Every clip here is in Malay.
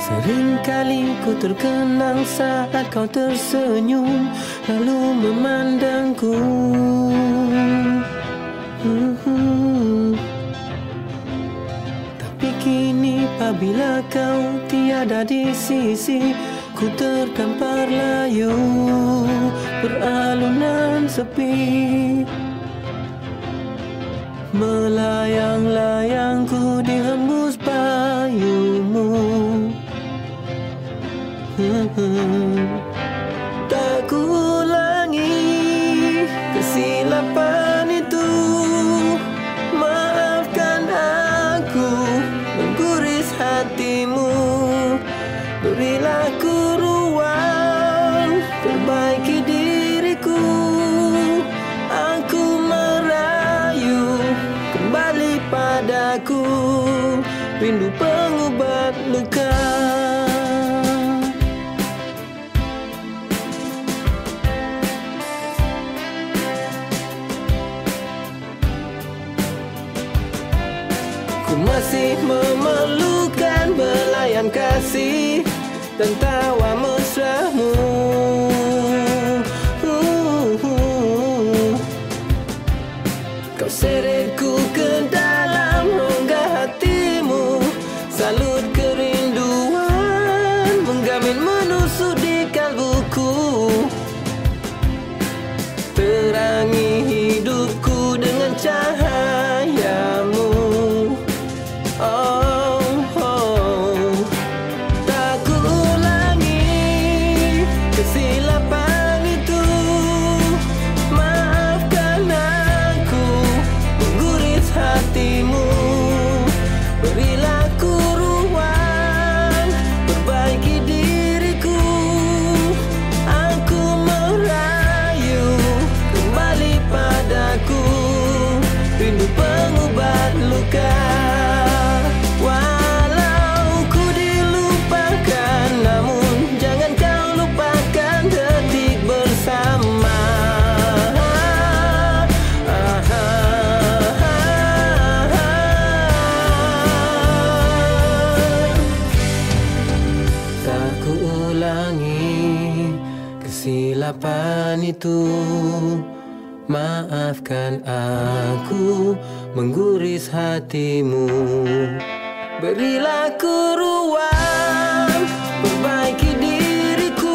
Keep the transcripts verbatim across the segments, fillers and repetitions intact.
Seringkali ku terkenang saat kau tersenyum lalu memandangku. Hmm. Tapi kini apabila kau tiada di sisi, ku terdampar layu beralunan sepi. Melayang-layang ku dihembus payungmu. Tak ku ulangi kesilapan itu. Maafkan aku mengguris hatimu. Berilah ku ruang perbaiki diriku. Aku merayu kembali padaku, rindu pengubat luka. Ku masih memerlukan belayan kasih dan tawa mesramu. Kau seretku ke dalam rongga hatimu. Salut kerinduan menggamin menusuk di kalbuku. Terangi hidupku dengan cahayamu. Oh, oh. Tak ku ulangi kesilapan itu. Maafkan aku mengguris hatimu. Berilah ku ruang perbaiki diriku. Aku merayu kembali padaku, rindu pengubat luka. Walau ku dilupakan, namun jangan kau lupakan detik bersama. Tak ku ulangi kesilapan itu. Maafkan aku mengguris hatimu. Berilah ku ruang perbaiki diriku.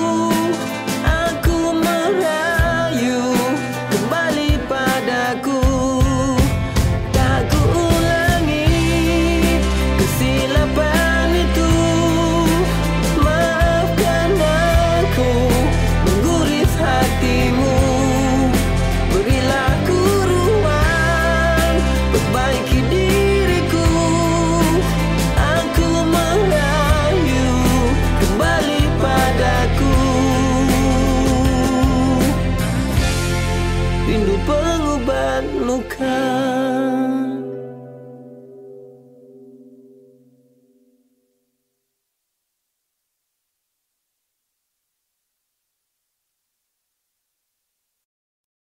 Aku merayu kembali padaku. Tak ku ulangi kesilapan itu. Maafkan aku mengguris hatimu. Berilah ku ruang perbaiki